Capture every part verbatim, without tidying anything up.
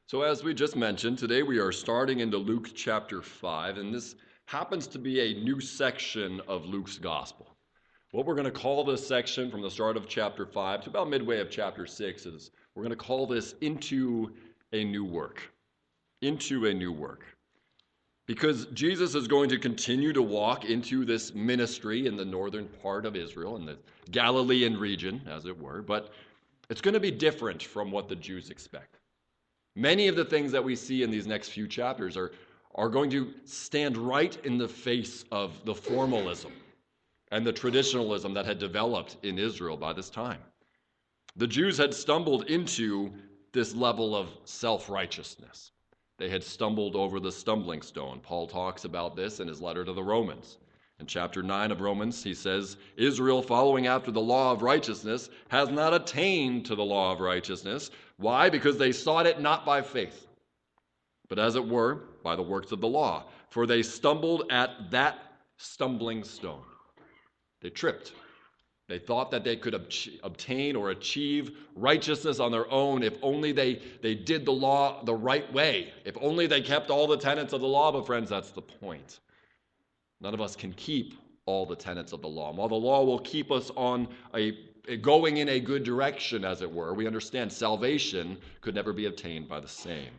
So as we just mentioned, today we are starting into Luke chapter five, and this happens to be a new section of Luke's gospel. What we're going to call this section from the start of chapter five to about midway of chapter six is we're going to call this Into a New Work. Into a New Work. Because Jesus is going to continue to walk into this ministry in the northern part of Israel, in the Galilean region, as it were, but it's going to be different from what the Jews expect. Many of the things that we see in these next few chapters are, are going to stand right in the face of the formalism and the traditionalism that had developed in Israel by this time. The Jews had stumbled into this level of self-righteousness. They had stumbled over the stumbling stone. Paul talks about this in his letter to the Romans. In chapter nine of Romans, he says, Israel, following after the law of righteousness, has not attained to the law of righteousness. Why? Because they sought it not by faith, but as it were, by the works of the law. For they stumbled at that stumbling stone. They tripped. They thought that they could ob- obtain or achieve righteousness on their own if only they, they did the law the right way. If only they kept all the tenets of the law. But friends, that's the point. None of us can keep all the tenets of the law. While the law will keep us on a, a going in a good direction, as it were, we understand salvation could never be obtained by the same.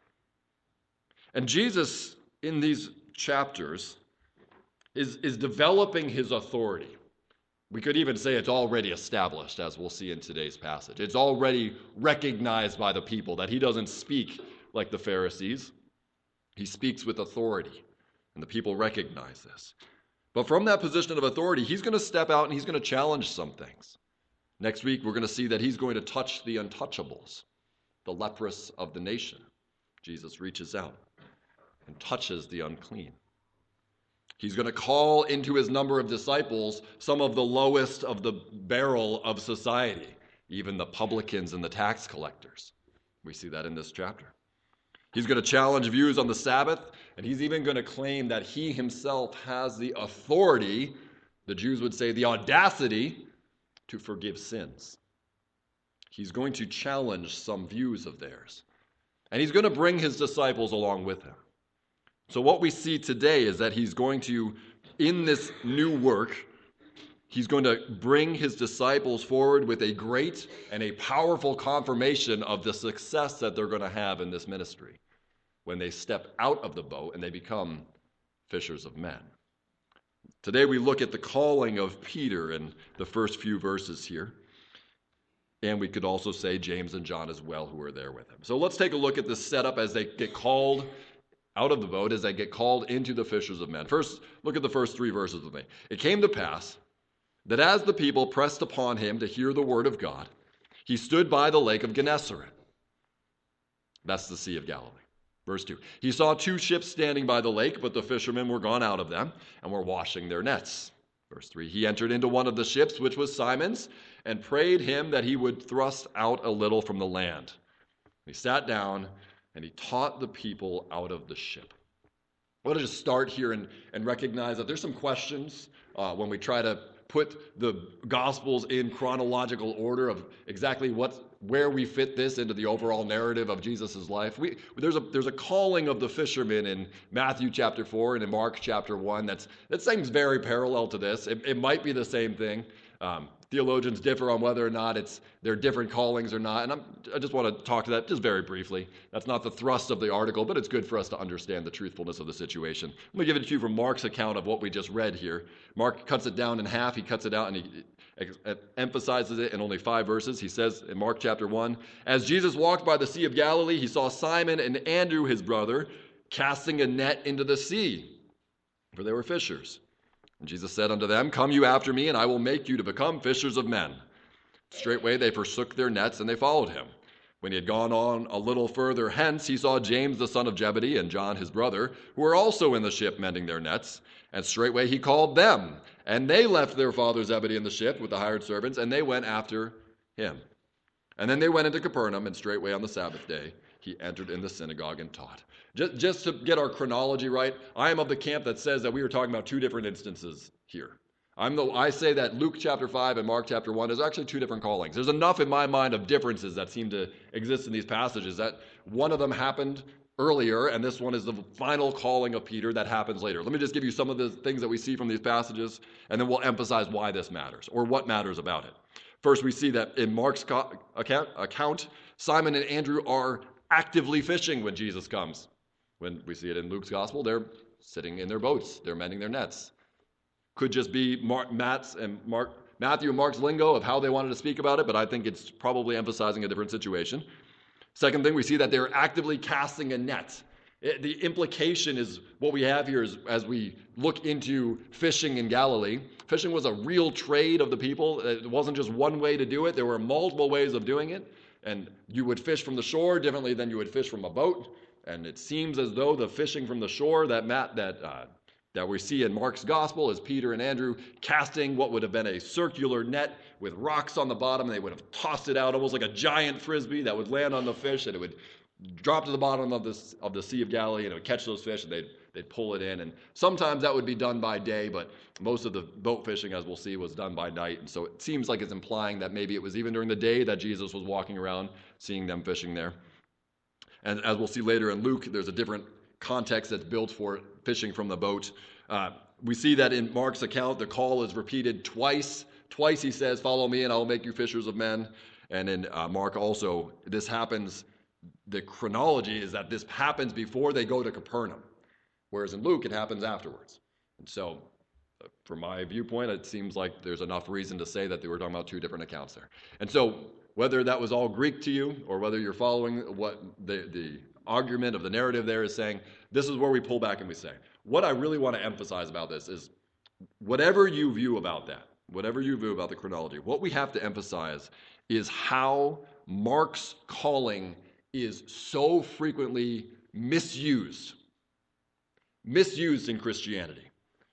And Jesus, in these chapters, is, is developing his authority. We could even say it's already established, as we'll see in today's passage. It's already recognized by the people that he doesn't speak like the Pharisees. He speaks with authority. And the people recognize this. But from that position of authority, he's going to step out and he's going to challenge some things. Next week, we're going to see that he's going to touch the untouchables, the leprous of the nation. Jesus reaches out and touches the unclean. He's going to call into his number of disciples some of the lowest of the barrel of society, even the publicans and the tax collectors. We see that in this chapter. He's going to challenge views on the Sabbath, and he's even going to claim that he himself has the authority, the Jews would say the audacity, to forgive sins. He's going to challenge some views of theirs, and he's going to bring his disciples along with him. So what we see today is that he's going to, in this new work, he's going to bring his disciples forward with a great and a powerful confirmation of the success that they're going to have in this ministry when they step out of the boat and they become fishers of men. Today we look at the calling of Peter in the first few verses here. And we could also say James and John as well, who are there with him. So let's take a look at this setup as they get called out of the boat, as they get called into the fishers of men. First, look at the first three verses with me. It came to pass that as the people pressed upon him to hear the word of God, he stood by the lake of Gennesaret. That's the Sea of Galilee. Verse two, he saw two ships standing by the lake, but the fishermen were gone out of them and were washing their nets. Verse three, he entered into one of the ships, which was Simon's, and prayed him that he would thrust out a little from the land. He sat down and he taught the people out of the ship. I want to just start here and, and recognize that there's some questions uh, when we try to put the Gospels in chronological order of exactly what, where we fit this into the overall narrative of Jesus' life. We, there's, a, there's a calling of the fishermen in Matthew chapter four and in Mark chapter one that's, that seems very parallel to this. It, it might be the same thing. Um, theologians differ on whether or not it's they're different callings or not, and I'm, I just want to talk to that just very briefly. That's not the thrust of the article, but it's good for us to understand the truthfulness of the situation. Let me give it to you from Mark's account of what we just read here. Mark cuts it down in half. He cuts it out and he emphasizes it in only five verses. He says in Mark chapter one, as Jesus walked by the Sea of Galilee, he saw Simon and Andrew, his brother, casting a net into the sea, for they were fishers. And Jesus said unto them, come you after me, and I will make you to become fishers of men. Straightway they forsook their nets, and they followed him. When he had gone on a little further hence, he saw James the son of Zebedee and John his brother, who were also in the ship mending their nets. And straightway he called them. And they left their father Zebedee in the ship with the hired servants, and they went after him. And then they went into Capernaum, and straightway on the Sabbath day he entered in the synagogue and taught. Just, just to get our chronology right, I am of the camp that says that we were talking about two different instances here. I'm the, I say that Luke chapter five and Mark chapter one is actually two different callings. There's enough in my mind of differences that seem to exist in these passages that one of them happened earlier, and this one is the final calling of Peter that happens later. Let me just give you some of the things that we see from these passages, and then we'll emphasize why this matters, or what matters about it. First, we see that in Mark's account, account Simon and Andrew are actively fishing when Jesus comes. When we see it in Luke's gospel, they're sitting in their boats. They're mending their nets. Could just be Mark, Matt's and Mark, Matthew and Mark's lingo of how they wanted to speak about it, but I think it's probably emphasizing a different situation. Second thing, we see that they're actively casting a net. It, the implication is what we have here is as we look into fishing in Galilee. Fishing was a real trade of the people. It wasn't just one way to do it. There were multiple ways of doing it. And you would fish from the shore differently than you would fish from a boat. And it seems as though the fishing from the shore that Matt, that uh, that we see in Mark's gospel is Peter and Andrew casting what would have been a circular net with rocks on the bottom. They would have tossed it out almost like a giant frisbee that would land on the fish, and it would drop to the bottom of this of the Sea of Galilee, and it would catch those fish, and they'd they'd pull it in. And sometimes that would be done by day, but most of the boat fishing, as we'll see, was done by night. And so it seems like it's implying that maybe it was even during the day that Jesus was walking around, seeing them fishing there. And as we'll see later in Luke, there's a different context that's built for fishing from the boat. Uh, we see that in Mark's account, the call is repeated twice. Twice he says, "Follow me and I will make you fishers of men." And in uh, Mark also, this happens, the chronology is that this happens before they go to Capernaum, whereas in Luke, it happens afterwards. And so, uh, from my viewpoint, it seems like there's enough reason to say that they were talking about two different accounts there. And so, whether that was all Greek to you, or whether you're following what the, the argument of the narrative there is saying, this is where we pull back and we say, what I really want to emphasize about this is, whatever you view about that, whatever you view about the chronology, what we have to emphasize is how Mark's calling is so frequently misused. Misused in Christianity.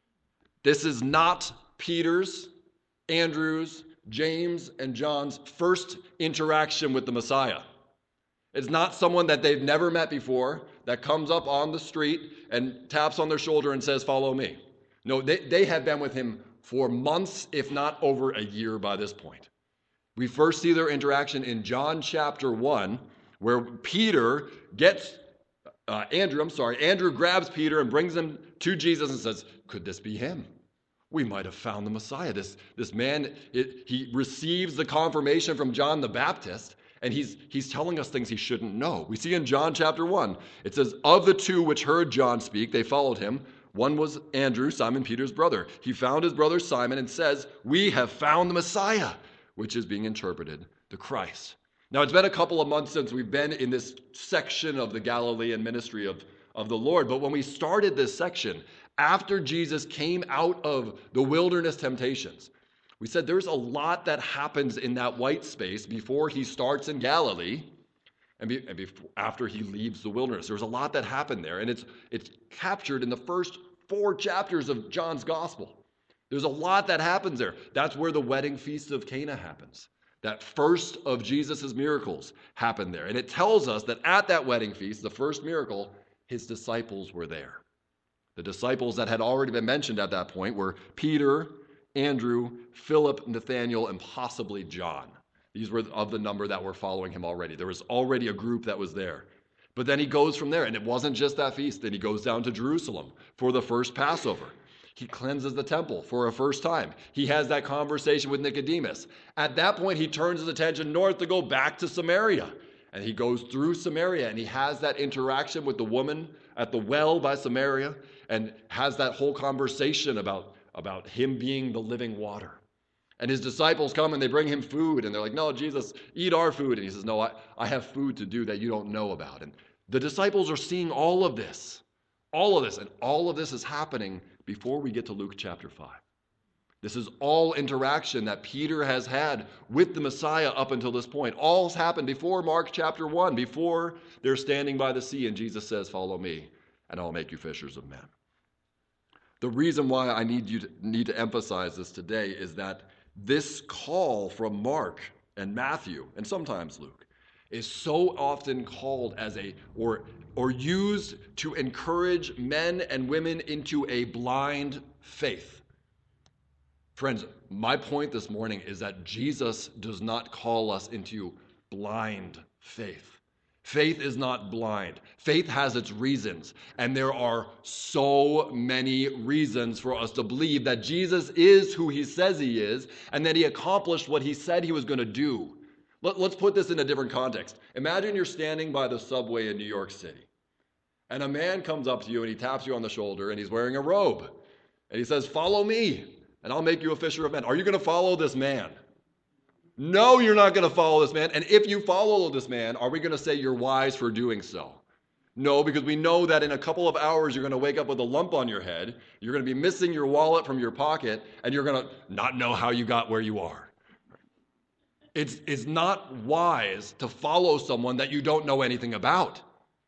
This is not Peter's, Andrew's, James, and John's first interaction with the Messiah. It's not someone that they've never met before that comes up on the street and taps on their shoulder and says, "Follow me." No, they, they have been with him for months, if not over a year by this point. We first see their interaction in John chapter one, where Peter gets, uh, Andrew, I'm sorry, Andrew grabs Peter and brings him to Jesus and says, "Could this be him? We might have found the Messiah." This, this man, it, he receives the confirmation from John the Baptist, and he's, he's telling us things he shouldn't know. We see in John chapter one, it says, "Of the two which heard John speak, they followed him. One was Andrew, Simon Peter's brother. He found his brother Simon and says, 'We have found the Messiah,'" which is being interpreted, the Christ. Now, it's been a couple of months since we've been in this section of the Galilean ministry of, of the Lord. But when we started this section, after Jesus came out of the wilderness temptations, we said there's a lot that happens in that white space before he starts in Galilee and, be, and before, after he leaves the wilderness. There's a lot that happened there, and it's, it's captured in the first four chapters of John's gospel. There's a lot that happens there. That's where the wedding feast of Cana happens. That first of Jesus' miracles happened there. And it tells us that at that wedding feast, the first miracle, his disciples were there. The disciples that had already been mentioned at that point were Peter, Andrew, Philip, Nathanael, and possibly John. These were of the number that were following him already. There was already a group that was there. But then he goes from there, and it wasn't just that feast. Then he goes down to Jerusalem for the first Passover. He cleanses the temple for a first time. He has that conversation with Nicodemus. At that point, he turns his attention north to go back to Samaria. And he goes through Samaria, and he has that interaction with the woman at the well by Samaria, and has that whole conversation about, about him being the living water. And his disciples come and they bring him food, and they're like, "No, Jesus, eat our food." And he says, "No, I, I have food to do that you don't know about." And the disciples are seeing all of this, all of this, and all of this is happening before we get to Luke chapter five. This is all interaction that Peter has had with the Messiah up until this point. All's happened before Mark chapter one, before they're standing by the sea and Jesus says, "Follow me, and I'll make you fishers of men." The reason why I need you to, need to emphasize this today is that this call from Mark and Matthew, and sometimes Luke, is so often called as a, or, or used to encourage men and women into a blind faith. Friends, my point this morning is that Jesus does not call us into blind faith. Faith is not blind. Faith has its reasons, and there are so many reasons for us to believe that Jesus is who he says he is, and that he accomplished what he said he was going to do. Let, let's put this in a different context. Imagine you're standing by the subway in New York City, and a man comes up to you and he taps you on the shoulder, and he's wearing a robe, and he says, "Follow me, and I'll make you a fisher of men." Are you going to follow this man? No, you're not going to follow this man. And if you follow this man, are we going to say you're wise for doing so? No, because we know that in a couple of hours, you're going to wake up with a lump on your head. You're going to be missing your wallet from your pocket, and you're going to not know how you got where you are. It's, it's not wise to follow someone that you don't know anything about.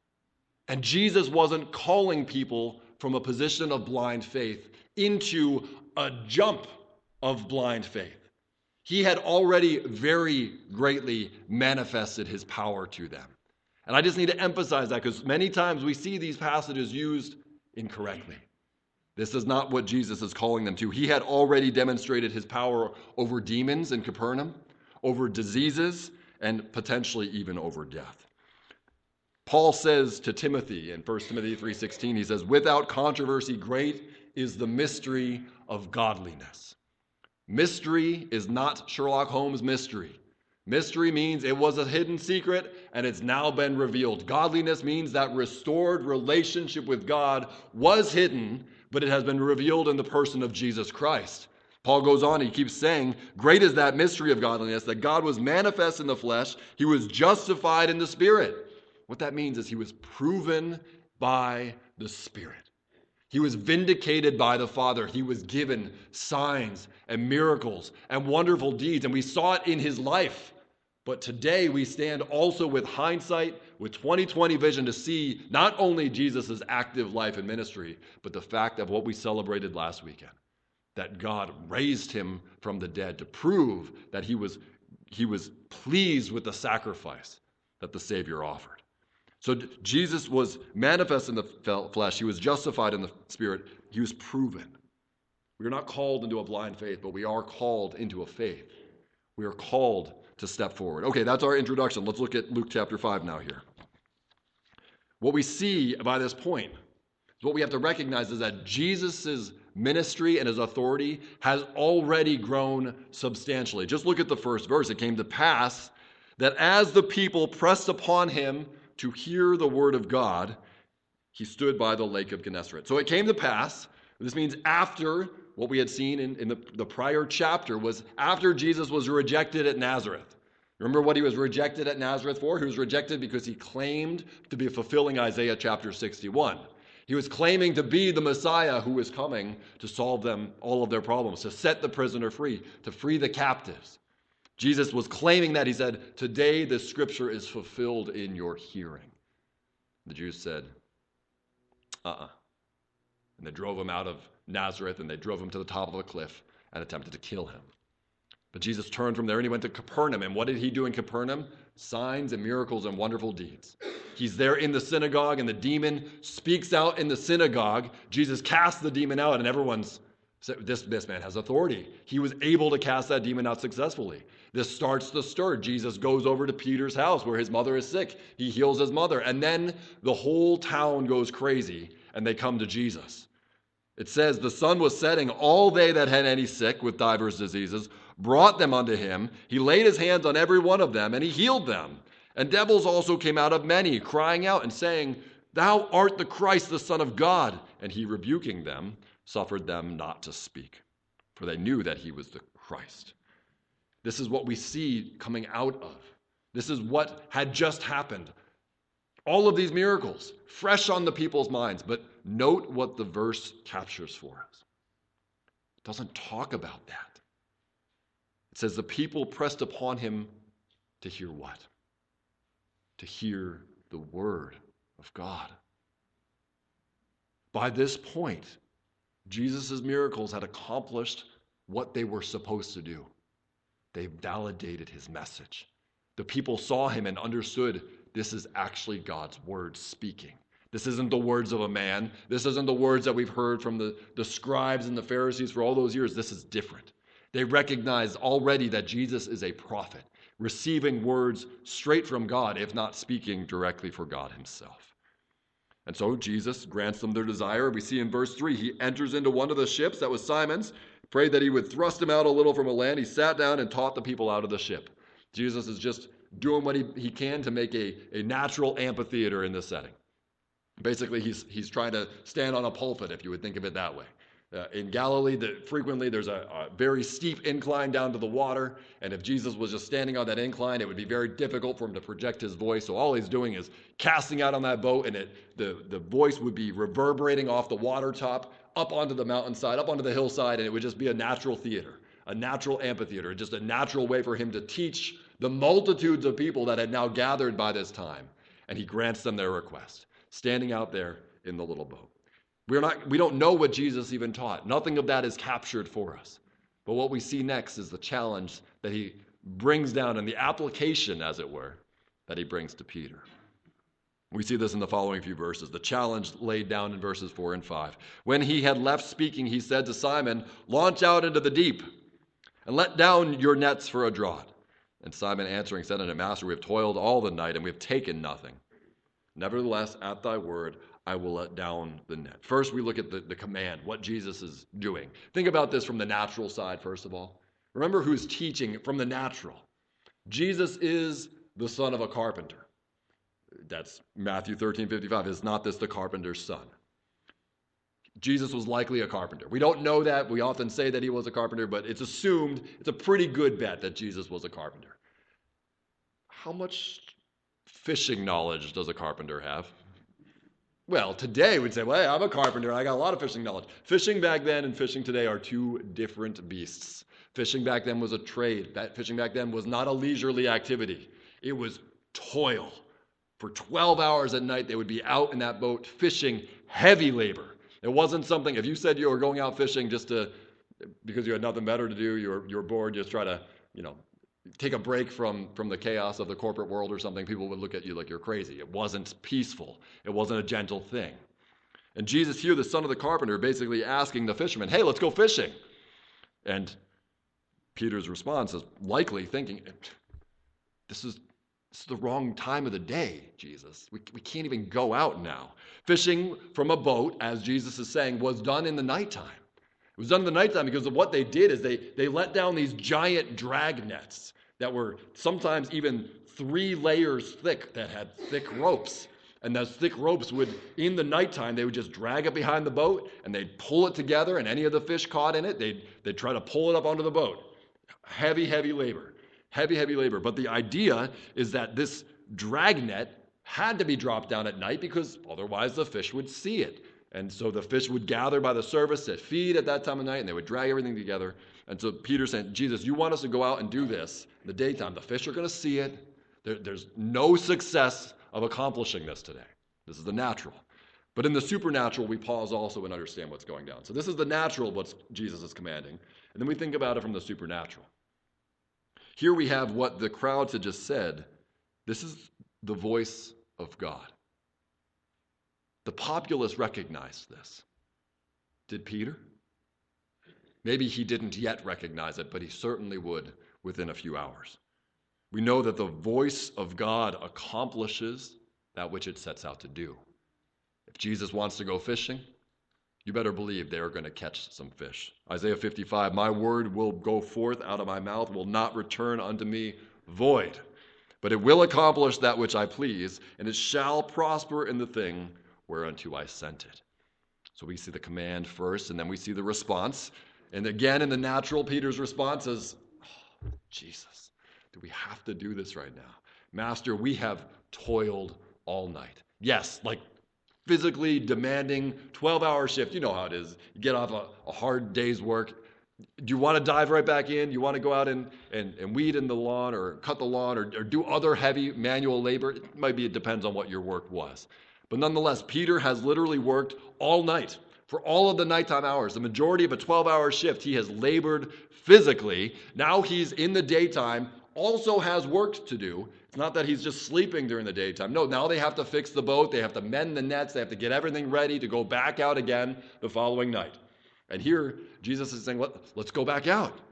And Jesus wasn't calling people from a position of blind faith into a jump of blind faith. He had already very greatly manifested his power to them. And I just need to emphasize that because many times we see these passages used incorrectly. This is not what Jesus is calling them to. He had already demonstrated his power over demons in Capernaum, over diseases, and potentially even over death. Paul says to Timothy in First Timothy three sixteen, he says, "Without controversy, great is the mystery of godliness." Mystery is not Sherlock Holmes mystery. Mystery means it was a hidden secret and it's now been revealed. Godliness means that restored relationship with God was hidden, but it has been revealed in the person of Jesus Christ. Paul goes on, he keeps saying, great is that mystery of godliness, that God was manifest in the flesh, he was justified in the Spirit. What that means is he was proven by the Spirit. He was vindicated by the Father. He was given signs and miracles and wonderful deeds, and we saw it in his life. But today we stand also with hindsight, with twenty twenty vision to see not only Jesus' active life and ministry, but the fact of what we celebrated last weekend, that God raised him from the dead to prove that he was, he was pleased with the sacrifice that the Savior offered. So Jesus was manifest in the flesh. He was justified in the Spirit. He was proven. We are not called into a blind faith, but we are called into a faith. We are called to step forward. Okay, that's our introduction. Let's look at Luke chapter five now here. What we see by this point, what we have to recognize is that Jesus' ministry and his authority has already grown substantially. Just look at the first verse. It came to pass that as the people pressed upon him to hear the word of God, he stood by the lake of Gennesaret. So it came to pass, this means after what we had seen in, in the, the prior chapter, was after Jesus was rejected at Nazareth. Remember what he was rejected at Nazareth for? He was rejected because he claimed to be fulfilling Isaiah chapter sixty-one. He was claiming to be the Messiah who was coming to solve them all of their problems, to set the prisoner free, to free the captives. Jesus was claiming that. He said, "Today the scripture is fulfilled in your hearing." The Jews said, uh-uh. And they drove him out of Nazareth, and they drove him to the top of a cliff and attempted to kill him. But Jesus turned from there and he went to Capernaum. And what did he do in Capernaum? Signs and miracles and wonderful deeds. He's there in the synagogue, and the demon speaks out in the synagogue. Jesus casts the demon out, and everyone's said, this, this man has authority. He was able to cast that demon out successfully. This starts the stir. Jesus goes over to Peter's house where his mother is sick. He heals his mother. And then the whole town goes crazy, and they come to Jesus. It says, the sun was setting. All they that had any sick with divers diseases brought them unto him. He laid his hands on every one of them, and he healed them. And devils also came out of many, crying out and saying, "Thou art the Christ, the Son of God." And he, rebuking them, suffered them not to speak, for they knew that he was the Christ. This is what we see coming out of. This is what had just happened. All of these miracles, fresh on the people's minds. But note what the verse captures for us. It doesn't talk about that. It says the people pressed upon him to hear what? To hear the word of God. By this point, Jesus' miracles had accomplished what they were supposed to do. They validated his message. The people saw him and understood this is actually God's word speaking. This isn't the words of a man. This isn't the words that we've heard from the, the scribes and the Pharisees for all those years. This is different. They recognize already that Jesus is a prophet, receiving words straight from God, if not speaking directly for God himself. And so Jesus grants them their desire. We see in verse three, he enters into one of the ships that was Simon's, prayed that he would thrust him out a little from a land. He sat down and taught the people out of the ship. Jesus is just doing what he, he can to make a, a natural amphitheater in this setting. Basically, he's, he's trying to stand on a pulpit, if you would think of it that way. Uh, in Galilee, the, frequently there's a, a very steep incline down to the water, and if Jesus was just standing on that incline, it would be very difficult for him to project his voice. So all he's doing is casting out on that boat, and it, the, the voice would be reverberating off the water top, up onto the mountainside, up onto the hillside, and it would just be a natural theater, a natural amphitheater, just a natural way for him to teach the multitudes of people that had now gathered by this time. And he grants them their request, standing out there in the little boat. We're not, we don't know what Jesus even taught. Nothing of that is captured for us. But what we see next is the challenge that he brings down and the application, as it were, that he brings to Peter. We see this in the following few verses. The challenge laid down in verses four and five. When he had left speaking, he said to Simon, "Launch out into the deep and let down your nets for a draught." And Simon answering said unto him, "Master, we have toiled all the night and we have taken nothing. Nevertheless, at thy word, I will let down the net." First, we look at the, the command, what Jesus is doing. Think about this from the natural side, first of all. Remember who's teaching from the natural. Jesus is the son of a carpenter. That's Matthew thirteen fifty-five. Is not this the carpenter's son? Jesus was likely a carpenter. We don't know that. We often say that he was a carpenter, but it's assumed, it's a pretty good bet that Jesus was a carpenter. How much fishing knowledge does a carpenter have? Well, today we'd say, well, hey, I'm a carpenter and I got a lot of fishing knowledge. Fishing back then and fishing today are two different beasts. Fishing back then was a trade. That fishing back then was not a leisurely activity. It was toil. For twelve hours at night, they would be out in that boat fishing, heavy labor. It wasn't something, if you said you were going out fishing just to, because you had nothing better to do, you were, you were bored, just try to, you know, take a break from, from the chaos of the corporate world or something, people would look at you like you're crazy. It wasn't peaceful. It wasn't a gentle thing. And Jesus here, the son of the carpenter, basically asking the fishermen, hey, let's go fishing. And Peter's response is likely thinking, this is, this is the wrong time of the day, Jesus. We, we can't even go out now. Fishing from a boat, as Jesus is saying, was done in the nighttime. It was done in the nighttime because of what they did is they, they let down these giant drag nets that were sometimes even three layers thick that had thick ropes. And those thick ropes would, in the nighttime, they would just drag it behind the boat and they'd pull it together, and any of the fish caught in it, they'd, they'd try to pull it up onto the boat. Heavy, heavy labor. Heavy, heavy labor. But the idea is that this dragnet had to be dropped down at night because otherwise the fish would see it. And so the fish would gather by the surface to feed at that time of night, and they would drag everything together. And so Peter said, Jesus, you want us to go out and do this in the daytime. The fish are going to see it. There, there's no success of accomplishing this today. This is the natural. But in the supernatural, we pause also and understand what's going down. So this is the natural, what Jesus is commanding. And then we think about it from the supernatural. Here we have what the crowds had just said. This is the voice of God. The populace recognized this. Did Peter? Maybe he didn't yet recognize it, but he certainly would within a few hours. We know that the voice of God accomplishes that which it sets out to do. If Jesus wants to go fishing, you better believe they are going to catch some fish. Isaiah fifty-five, my word will go forth out of my mouth, will not return unto me void, but it will accomplish that which I please, and it shall prosper in the thing whereunto I sent it. So we see the command first, and then we see the response. And again, in the natural, Peter's response is, oh, Jesus, do we have to do this right now? Master, we have toiled all night. Yes, like physically demanding twelve-hour shift. You know how it is. You get off a, a hard day's work. Do you want to dive right back in? You want to go out and, and, and weed in the lawn or cut the lawn or, or do other heavy manual labor? It might be, it depends on what your work was. But nonetheless, Peter has literally worked all night. For all of the nighttime hours, the majority of a twelve-hour shift, he has labored physically. Now he's in the daytime, also has work to do. It's not that he's just sleeping during the daytime. No, now they have to fix the boat. They have to mend the nets. They have to get everything ready to go back out again the following night. And here, Jesus is saying, Let, let's go back out.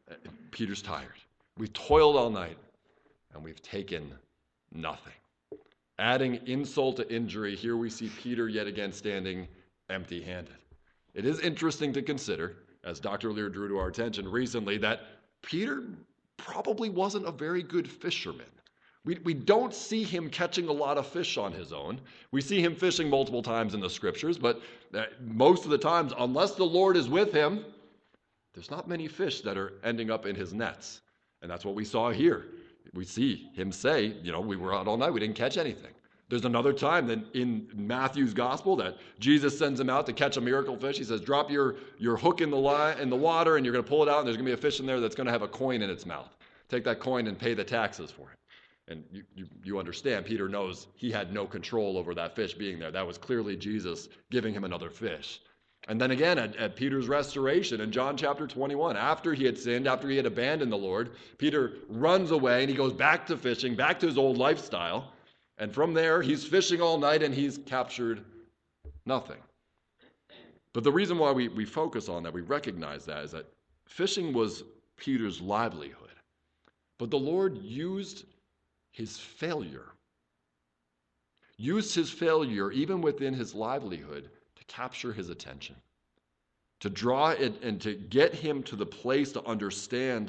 Peter's tired. We've toiled all night, and we've taken nothing. Adding insult to injury, here we see Peter yet again standing empty-handed. It is interesting to consider, as Doctor Lear drew to our attention recently, that Peter probably wasn't a very good fisherman. We, we don't see him catching a lot of fish on his own. We see him fishing multiple times in the scriptures, but most of the times, unless the Lord is with him, there's not many fish that are ending up in his nets. And that's what we saw here. We see him say, you know, we were out all night, we didn't catch anything. There's another time that in Matthew's gospel that Jesus sends him out to catch a miracle fish. He says, drop your, your hook in the line, in the water, and you're going to pull it out, and there's going to be a fish in there that's going to have a coin in its mouth. Take that coin and pay the taxes for it. And you, you, you understand, Peter knows he had no control over that fish being there. That was clearly Jesus giving him another fish. And then again, at, at Peter's restoration in John chapter twenty-one, after he had sinned, after he had abandoned the Lord, Peter runs away and he goes back to fishing, back to his old lifestyle. And from there, he's fishing all night and he's captured nothing. But the reason why we, we focus on that, we recognize that, is that fishing was Peter's livelihood. But the Lord used his failure, used his failure even within his livelihood to capture his attention, to draw it and to get him to the place to understand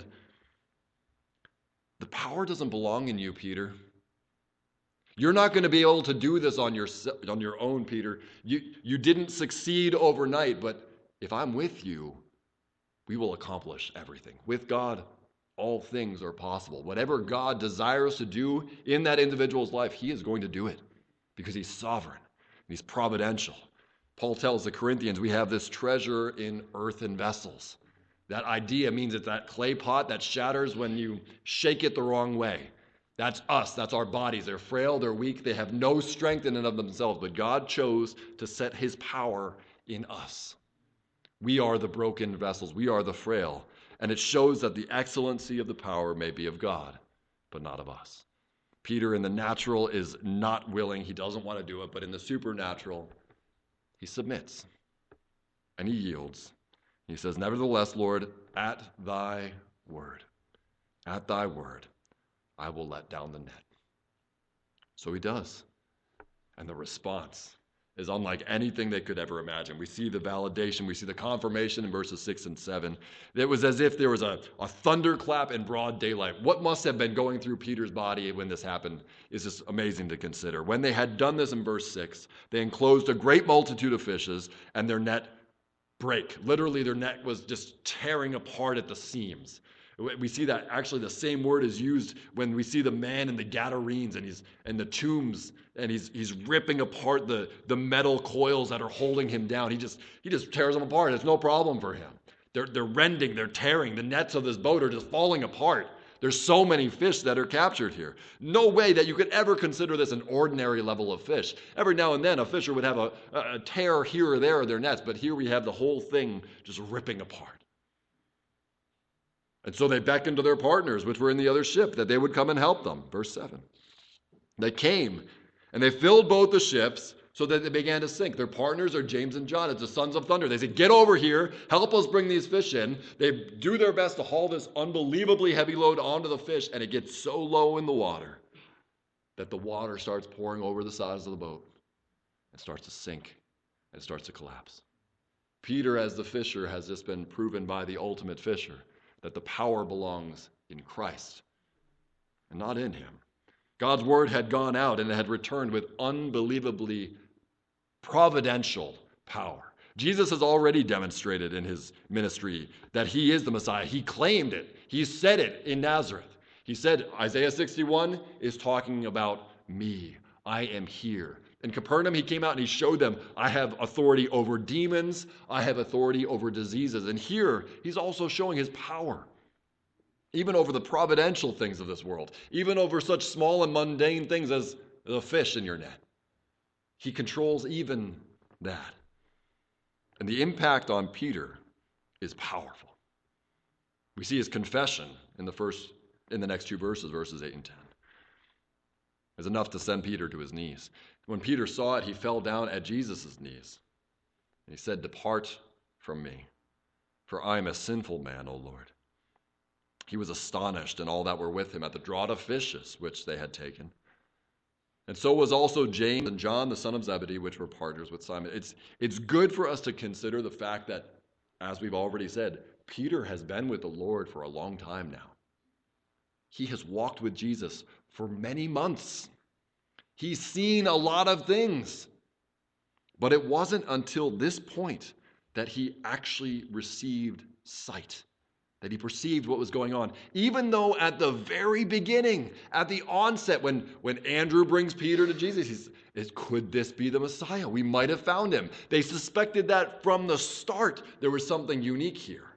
the power doesn't belong in you, Peter. You're not going to be able to do this on your, on your own, Peter. You, you didn't succeed overnight, but if I'm with you, we will accomplish everything. With God, all things are possible. Whatever God desires to do in that individual's life, he is going to do it because he's sovereign. He's providential. Paul tells the Corinthians, we have this treasure in earthen vessels. That idea means it's that clay pot that shatters when you shake it the wrong way. That's us. That's our bodies. They're frail. They're weak. They have no strength in and of themselves. But God chose to set his power in us. We are the broken vessels. We are the frail. And it shows that the excellency of the power may be of God, but not of us. Peter in the natural is not willing. He doesn't want to do it. But in the supernatural, he submits and he yields. He says, nevertheless, Lord, at thy word, at thy word, I will let down the net. So he does. And the response is unlike anything they could ever imagine. We see the validation, we see the confirmation in verses six and seven. It was as if there was a, a thunderclap in broad daylight. What must have been going through Peter's body when this happened is just amazing to consider. When they had done this in verse six, they enclosed a great multitude of fishes, and their net break. Literally, their net was just tearing apart at the seams. We see that actually the same word is used when we see the man in the Gadarenes and he's and the tombs, and he's he's ripping apart the, the metal coils that are holding him down. He just he just tears them apart. It's no problem for him. They're they're rending, they're tearing. The nets of this boat are just falling apart. There's so many fish that are captured here. No way that you could ever consider this an ordinary level of fish. Every now and then a fisher would have a, a tear here or there of their nets, but here we have the whole thing just ripping apart. And so they beckoned to their partners, which were in the other ship, that they would come and help them. Verse seven. They came, and they filled both the ships so that they began to sink. Their partners are James and John. It's the sons of thunder. They say, get over here. Help us bring these fish in. They do their best to haul this unbelievably heavy load onto the fish, and it gets so low in the water that the water starts pouring over the sides of the boat. It starts to sink, and it starts to collapse. Peter, as the fisher, has just been proven by the ultimate fisher that the power belongs in Christ and not in him. God's word had gone out and it had returned with unbelievably providential power. Jesus has already demonstrated in his ministry that he is the Messiah. He claimed it. He said it in Nazareth. He said Isaiah sixty-one is talking about me. I am here. In Capernaum, he came out and he showed them, I have authority over demons. I have authority over diseases. And here, he's also showing his power, even over the providential things of this world, even over such small and mundane things as the fish in your net. He controls even that. And the impact on Peter is powerful. We see his confession in the first, in the next two verses, verses eight and ten. It's enough to send Peter to his knees. When Peter saw it, he fell down at Jesus' knees. And he said, depart from me, for I am a sinful man, O Lord. He was astonished, and all that were with him, at the draught of fishes which they had taken. And so was also James and John, the son of Zebedee, which were partners with Simon. It's, it's good for us to consider the fact that, as we've already said, Peter has been with the Lord for a long time now. He has walked with Jesus for many months. He's seen a lot of things. But it wasn't until this point that he actually received sight, that he perceived what was going on. Even though at the very beginning, at the onset, when, when Andrew brings Peter to Jesus, he says, could this be the Messiah? We might have found him. They suspected that from the start there was something unique here.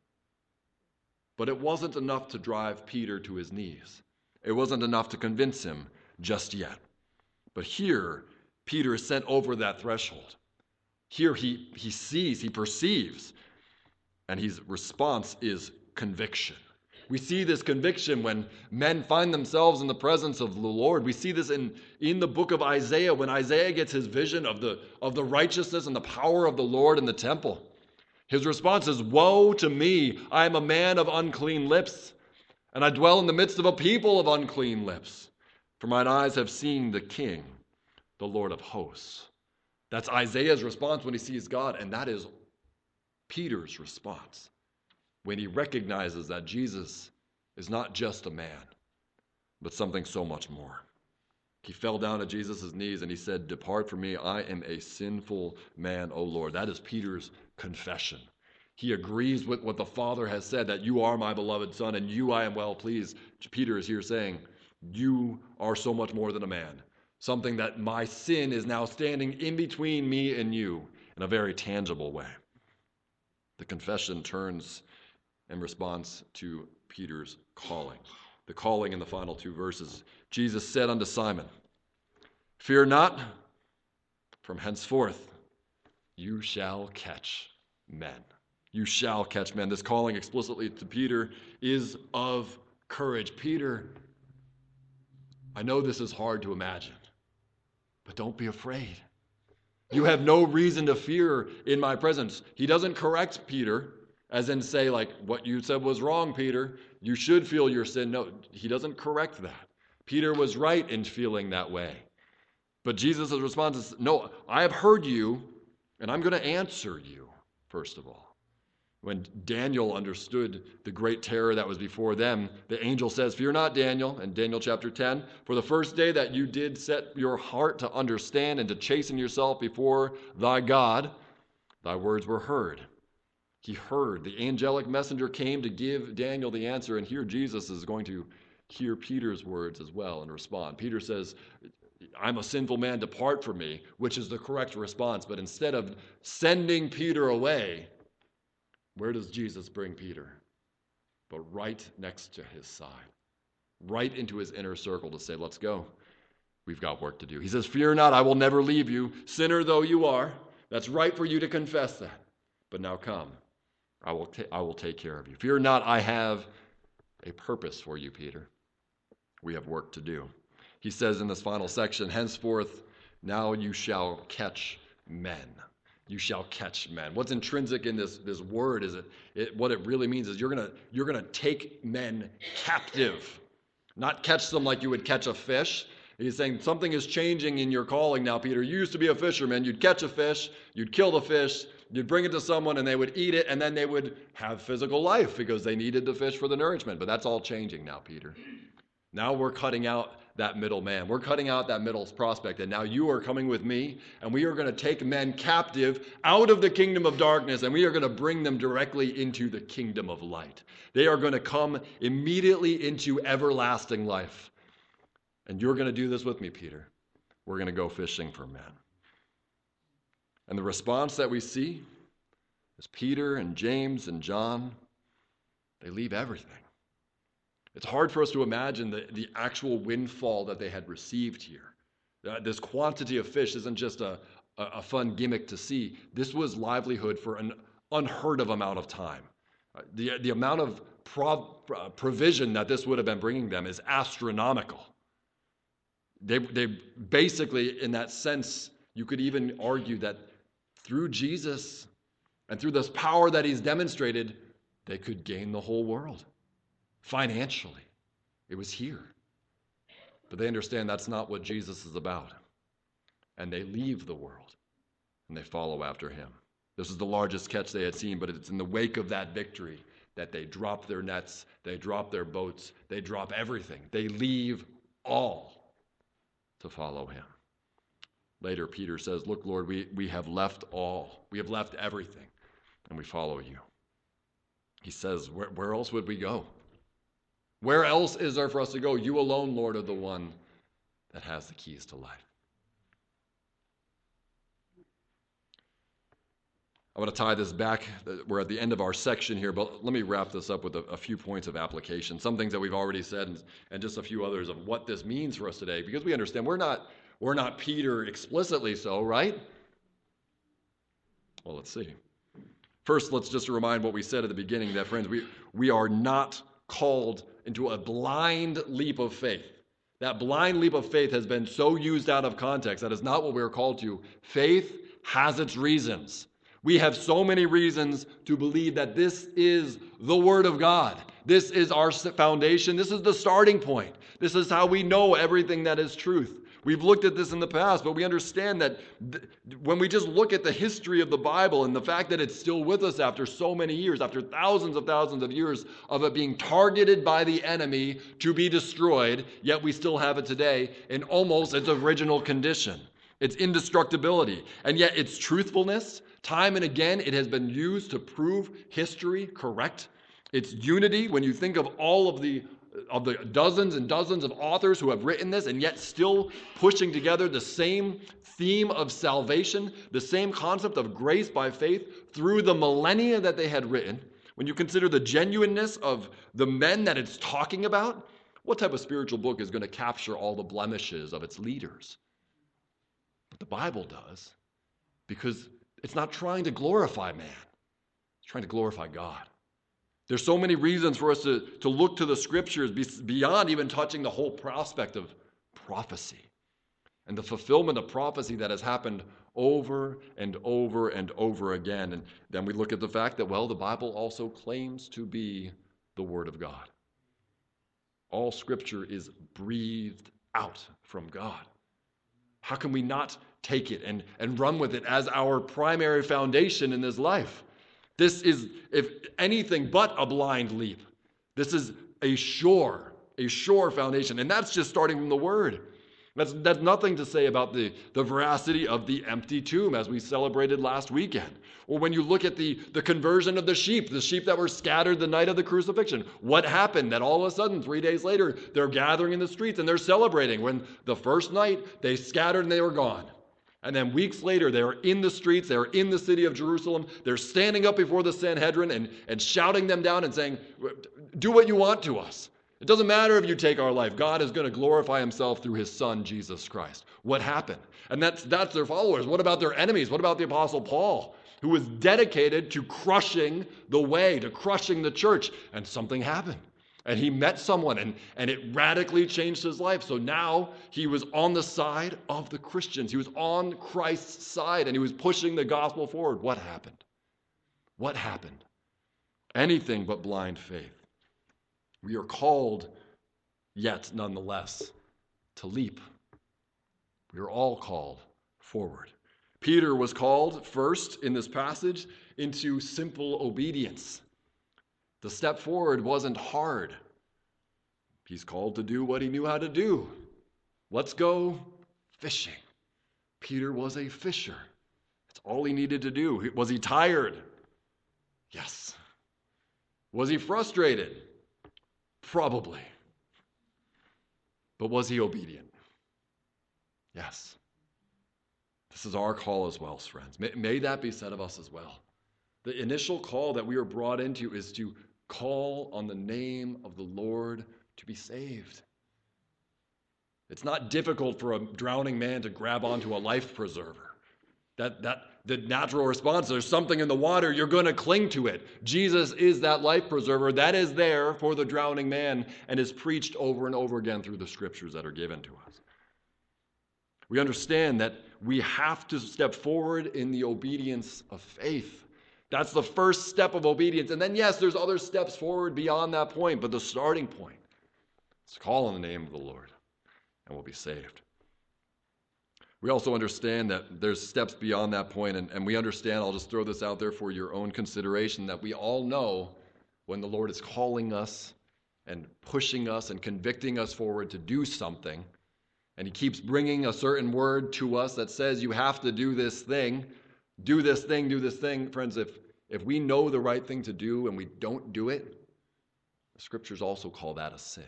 But it wasn't enough to drive Peter to his knees. It wasn't enough to convince him just yet. But here, Peter is sent over that threshold. Here he, he sees, he perceives, and his response is conviction. We see this conviction when men find themselves in the presence of the Lord. We see this in, in the book of Isaiah, when Isaiah gets his vision of the, of the righteousness and the power of the Lord in the temple. His response is, "Woe to me, I am a man of unclean lips, and I dwell in the midst of a people of unclean lips. For mine eyes have seen the King, the Lord of hosts." That's Isaiah's response when he sees God, and that is Peter's response when he recognizes that Jesus is not just a man, but something so much more. He fell down at Jesus' knees and he said, "Depart from me, I am a sinful man, O Lord." That is Peter's confession. He agrees with what the Father has said, that you are my beloved Son, and you I am well pleased. Peter is here saying, you are so much more than a man. Something that my sin is now standing in between me and you in a very tangible way. The confession turns in response to Peter's calling. The calling in the final two verses. Jesus said unto Simon, "Fear not, from henceforth you shall catch men." You shall catch men. This calling explicitly to Peter is of courage. Peter, I know this is hard to imagine, but don't be afraid. You have no reason to fear in my presence. He doesn't correct Peter, as in say, like, what you said was wrong, Peter. You should feel your sin. No, he doesn't correct that. Peter was right in feeling that way. But Jesus' response is, no, I have heard you, and I'm going to answer you, first of all. When Daniel understood the great terror that was before them, the angel says, "Fear not, Daniel," in Daniel chapter ten, "for the first day that you did set your heart to understand and to chasten yourself before thy God, thy words were heard." He heard. The angelic messenger came to give Daniel the answer, and here Jesus is going to hear Peter's words as well and respond. Peter says, "I'm a sinful man, depart from me," which is the correct response. But instead of sending Peter away, where does Jesus bring Peter? But right next to his side, right into his inner circle to say, let's go. We've got work to do. He says, "Fear not, I will never leave you, sinner though you are." That's right for you to confess that. But now come, I will, ta- I will take care of you. Fear not, I have a purpose for you, Peter. We have work to do. He says in this final section, "Henceforth, now you shall catch men." You shall catch men. What's intrinsic in this, this word is it, it what it really means is you're gonna you're gonna take men captive, not catch them like you would catch a fish. He's saying something is changing in your calling now, Peter. You used to be a fisherman. You'd catch a fish, you'd kill the fish, you'd bring it to someone, and they would eat it, and then they would have physical life because they needed the fish for the nourishment. But that's all changing now, Peter. Now we're cutting out that middle man. We're cutting out that middle prospect. And now you are coming with me, and we are going to take men captive out of the kingdom of darkness, and we are going to bring them directly into the kingdom of light. They are going to come immediately into everlasting life. And you're going to do this with me, Peter. We're going to go fishing for men. And the response that we see is Peter and James and John, they leave everything. It's hard for us to imagine the, the actual windfall that they had received here. Uh, this quantity of fish isn't just a, a, a fun gimmick to see. This was livelihood for an unheard of amount of time. Uh, the, the amount of prov, uh, provision that this would have been bringing them is astronomical. They, they basically, in that sense, you could even argue that through Jesus and through this power that he's demonstrated, they could gain the whole world. financially. It was here. But they understand that's not what Jesus is about. And they leave the world and they follow after him. This is the largest catch they had seen, but it's in the wake of that victory that they drop their nets, they drop their boats, they drop everything. They leave all to follow him. Later, Peter says, look, Lord, we, we have left all. We have left everything, and we follow you. He says, where, where else would we go? Where else is there for us to go? You alone, Lord, are the one that has the keys to life. I want to tie this back. We're at the end of our section here, but let me wrap this up with a, a few points of application, some things that we've already said, and, and just a few others of what this means for us today, because we understand we're not, we're not Peter explicitly so, right? Well, let's see. First, let's just remind what we said at the beginning, that, friends, we, we are not called into a blind leap of faith. That blind leap of faith has been so used out of context. That is not what we're called to. Faith has its reasons. We have so many reasons to believe that this is the Word of God. This is our foundation. This is the starting point. This is how we know everything that is truth. We've looked at this in the past, but we understand that th- when we just look at the history of the Bible and the fact that it's still with us after so many years, after thousands of thousands of years of it being targeted by the enemy to be destroyed, yet we still have it today in almost its original condition. Its indestructibility, and yet its truthfulness. Time and again, it has been used to prove history correct. Its unity, when you think of all of the of the dozens and dozens of authors who have written this and yet still pushing together the same theme of salvation, the same concept of grace by faith through the millennia that they had written, when you consider the genuineness of the men that it's talking about, what type of spiritual book is going to capture all the blemishes of its leaders? But the Bible does, because it's not trying to glorify man. It's trying to glorify God. There's so many reasons for us to, to look to the scriptures beyond even touching the whole prospect of prophecy and the fulfillment of prophecy that has happened over and over and over again. And then we look at the fact that, well, the Bible also claims to be the Word of God. All scripture is breathed out from God. How can we not take it and, and run with it as our primary foundation in this life? This is, if anything but a blind leap. This is a sure, a sure foundation. And that's just starting from the Word. That's, that's nothing to say about the, the veracity of the empty tomb, as we celebrated last weekend. Or when you look at the, the conversion of the sheep, the sheep that were scattered the night of the crucifixion. What happened? That all of a sudden, three days later, they're gathering in the streets and they're celebrating. When the first night, they scattered and they were gone. And then weeks later, they were in the streets, they were in the city of Jerusalem. They're standing up before the Sanhedrin and, and shouting them down and saying, do what you want to us. It doesn't matter if you take our life. God is going to glorify himself through his son, Jesus Christ. What happened? And that's, that's their followers. What about their enemies? What about the Apostle Paul, who was dedicated to crushing the way, to crushing the church? And something happened. And he met someone, and, and it radically changed his life. So now he was on the side of the Christians. He was on Christ's side, and he was pushing the gospel forward. What happened? What happened? Anything but blind faith. We are called, yet nonetheless, to leap. We are all called forward. Peter was called first in this passage into simple obedience. The step forward wasn't hard. He's called to do what he knew how to do. Let's go fishing. Peter was a fisher. That's all he needed to do. Was he tired? Yes. Was he frustrated? Probably. But was he obedient? Yes. This is our call as well, friends. May, may that be said of us as well. The initial call that we are brought into is to call on the name of the Lord to be saved. It's not difficult for a drowning man to grab onto a life preserver. That, that, the natural response, there's something in the water, you're going to cling to it. Jesus is that life preserver that is there for the drowning man and is preached over and over again through the scriptures that are given to us. We understand that we have to step forward in the obedience of faith. That's the first step of obedience. And then, yes, there's other steps forward beyond that point, but the starting point is to call on the name of the Lord, and we'll be saved. We also understand that there's steps beyond that point, and, and we understand, I'll just throw this out there for your own consideration, that we all know when the Lord is calling us and pushing us and convicting us forward to do something, and he keeps bringing a certain word to us that says you have to do this thing, do this thing, do this thing. Friends, if, if we know the right thing to do and we don't do it, the scriptures also call that a sin.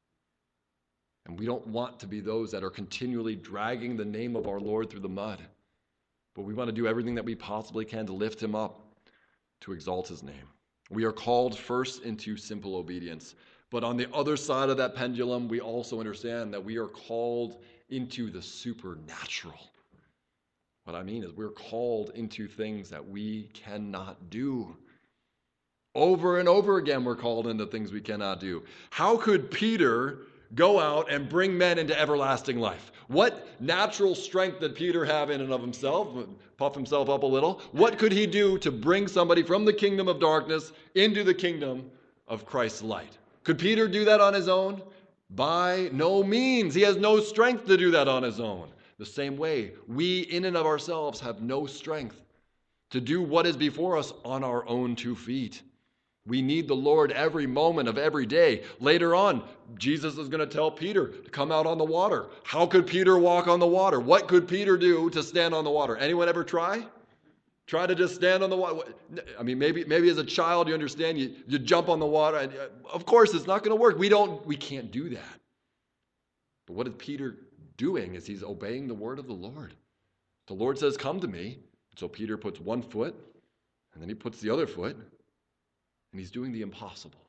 And we don't want to be those that are continually dragging the name of our Lord through the mud. But we want to do everything that we possibly can to lift him up, to exalt his name. We are called first into simple obedience. But on the other side of that pendulum, we also understand that we are called into the supernatural. What I mean is we're called into things that we cannot do. Over and over again, we're called into things we cannot do. How could Peter go out and bring men into everlasting life? What natural strength did Peter have in and of himself? Puff himself up a little. What could he do to bring somebody from the kingdom of darkness into the kingdom of Christ's light? Could Peter do that on his own? By no means. He has no strength to do that on his own. The same way, we in and of ourselves have no strength to do what is before us on our own two feet. We need the Lord every moment of every day. Later on, Jesus is going to tell Peter to come out on the water. How could Peter walk on the water? What could Peter do to stand on the water? Anyone ever try? Try to just stand on the water? I mean, maybe maybe as a child you understand, you, you jump on the water. And of course, it's not going to work. We don't, we can't do that. But what is Peter doing is he's obeying the word of the Lord. The Lord says, come to me. So Peter puts one foot, and then he puts the other foot, and he's doing the impossible.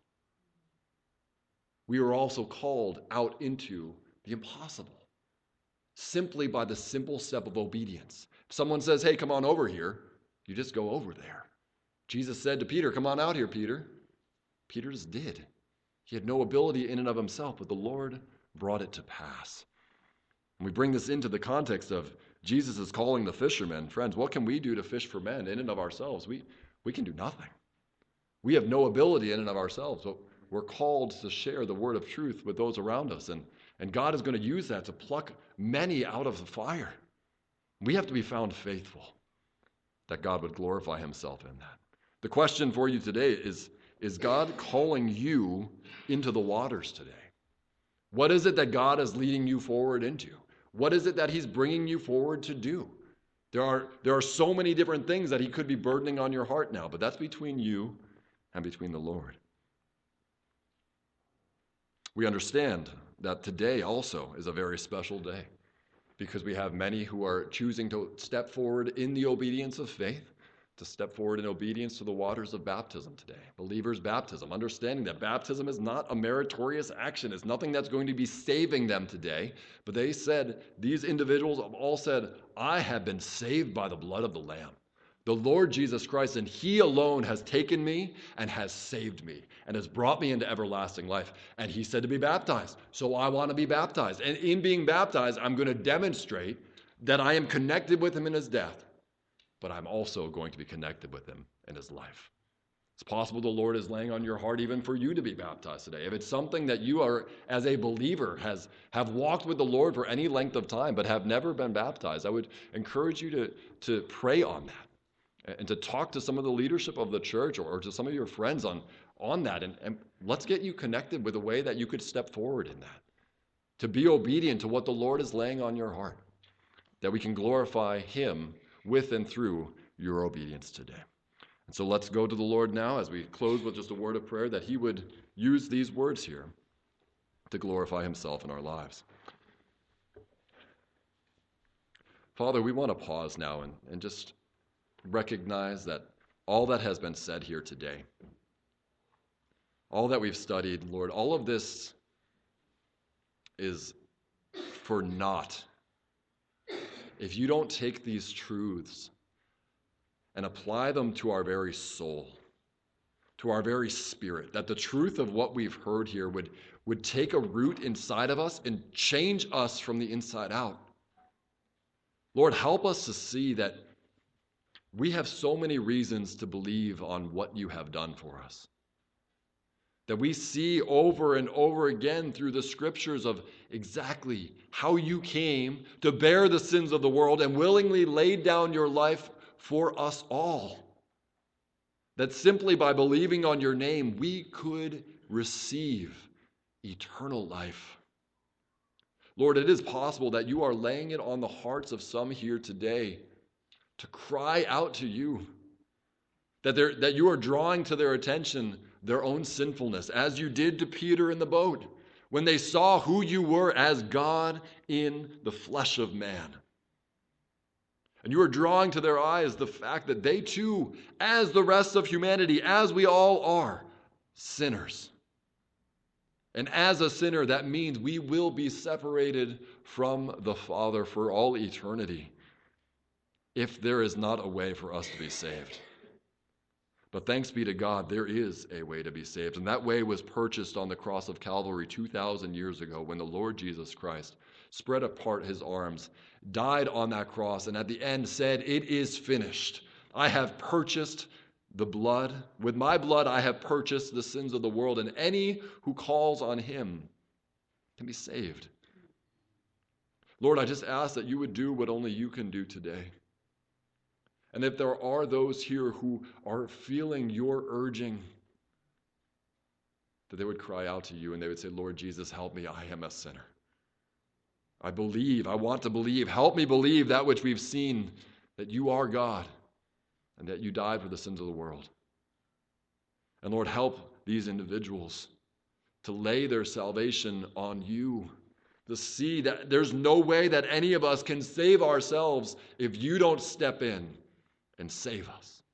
We are also called out into the impossible, simply by the simple step of obedience. If someone says, hey, come on over here, you just go over there. Jesus said to Peter, come on out here, Peter. Peter just did. He had no ability in and of himself, but the Lord brought it to pass. And we bring this into the context of Jesus is calling the fishermen. Friends, what can we do to fish for men in and of ourselves? We, we can do nothing. We have no ability in and of ourselves, but we're called to share the word of truth with those around us. And, and God is going to use that to pluck many out of the fire. We have to be found faithful, that God would glorify himself in that. The question for you today is, is God calling you into the waters today? What is it that God is leading you forward into? What is it that he's bringing you forward to do? There are, there are so many different things that he could be burdening on your heart now, but that's between you and between the Lord. We understand that today also is a very special day because we have many who are choosing to step forward in the obedience of faith, to step forward in obedience to the waters of baptism today. Believers' baptism, understanding that baptism is not a meritorious action. It's nothing that's going to be saving them today. But they said, these individuals have all said, I have been saved by the blood of the Lamb. The Lord Jesus Christ, and he alone has taken me and has saved me and has brought me into everlasting life. And he said to be baptized. So I want to be baptized. And in being baptized, I'm going to demonstrate that I am connected with him in his death, but I'm also going to be connected with him in his life. It's possible the Lord is laying on your heart even for you to be baptized today. If it's something that you are, as a believer, has have walked with the Lord for any length of time but have never been baptized, I would encourage you to, to pray on that. And to talk to some of the leadership of the church or to some of your friends on, on that. And, and let's get you connected with a way that you could step forward in that. To be obedient to what the Lord is laying on your heart. That we can glorify him with and through your obedience today. And so let's go to the Lord now as we close with just a word of prayer that he would use these words here to glorify himself in our lives. Father, we want to pause now and, and just recognize that all that has been said here today, all that we've studied, Lord, all of this is for naught if you don't take these truths and apply them to our very soul, to our very spirit, that the truth of what we've heard here would, would take a root inside of us and change us from the inside out. Lord, help us to see that We have so many reasons to believe on what you have done for us, that we see over and over again through the scriptures of exactly how you came to bear the sins of the world and willingly laid down your life for us all. That simply by believing on your name, we could receive eternal life. Lord, it is possible that you are laying it on the hearts of some here today to cry out to you, that, that you are drawing to their attention their own sinfulness, as you did to Peter in the boat, when they saw who you were as God in the flesh of man. And you are drawing to their eyes the fact that they too, as the rest of humanity, as we all are, sinners. And as a sinner, that means we will be separated from the Father for all eternity if there is not a way for us to be saved. But thanks be to God, there is a way to be saved. And that way was purchased on the cross of Calvary two thousand years ago when the Lord Jesus Christ spread apart his arms, died on that cross, and at the end said, "It is finished. I have purchased the blood. With my blood I have purchased the sins of the world, and any who calls on him can be saved." Lord, I just ask that you would do what only you can do today. And if there are those here who are feeling your urging, that they would cry out to you and they would say, "Lord Jesus, help me. I am a sinner. I believe. I want to believe. Help me believe that which we've seen, that you are God and that you died for the sins of the world." And Lord, help these individuals to lay their salvation on you, to see that there's no way that any of us can save ourselves if you don't step in and save us.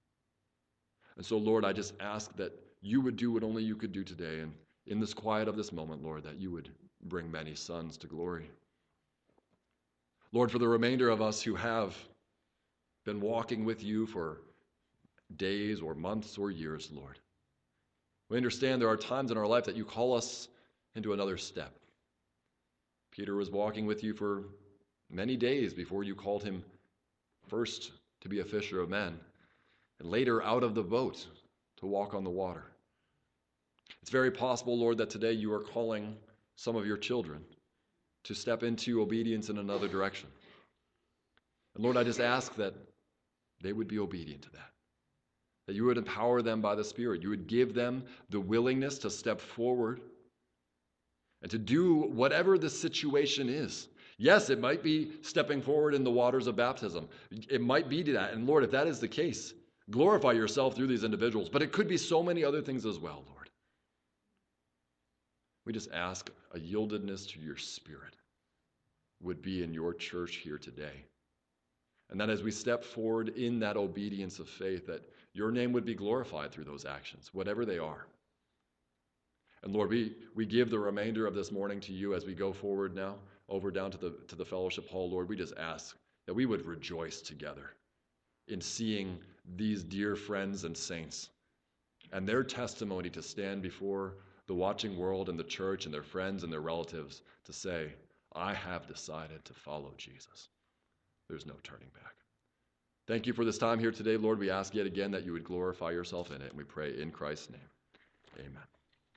And so, Lord, I just ask that you would do what only you could do today. And in this quiet of this moment, Lord, that you would bring many sons to glory. Lord, for the remainder of us who have been walking with you for days or months or years, Lord, we understand there are times in our life that you call us into another step. Peter was walking with you for many days before you called him first to be a fisher of men, and later out of the boat to walk on the water. It's very possible, Lord, that today you are calling some of your children to step into obedience in another direction. And Lord, I just ask that they would be obedient to that, that you would empower them by the Spirit. You would give them the willingness to step forward and to do whatever the situation is. Yes, it might be stepping forward in the waters of baptism. It might be to that. And Lord, if that is the case, glorify yourself through these individuals. But it could be so many other things as well, Lord. We just ask a yieldedness to your Spirit would be in your church here today. And that as we step forward in that obedience of faith, that your name would be glorified through those actions, whatever they are. And Lord, we, we give the remainder of this morning to you as we go forward now, over down to the, to the fellowship hall. Lord, we just ask that we would rejoice together in seeing these dear friends and saints and their testimony to stand before the watching world and the church and their friends and their relatives to say, "I have decided to follow Jesus. There's no turning back." Thank you for this time here today, Lord. We ask yet again that you would glorify yourself in it, and we pray in Christ's name. Amen.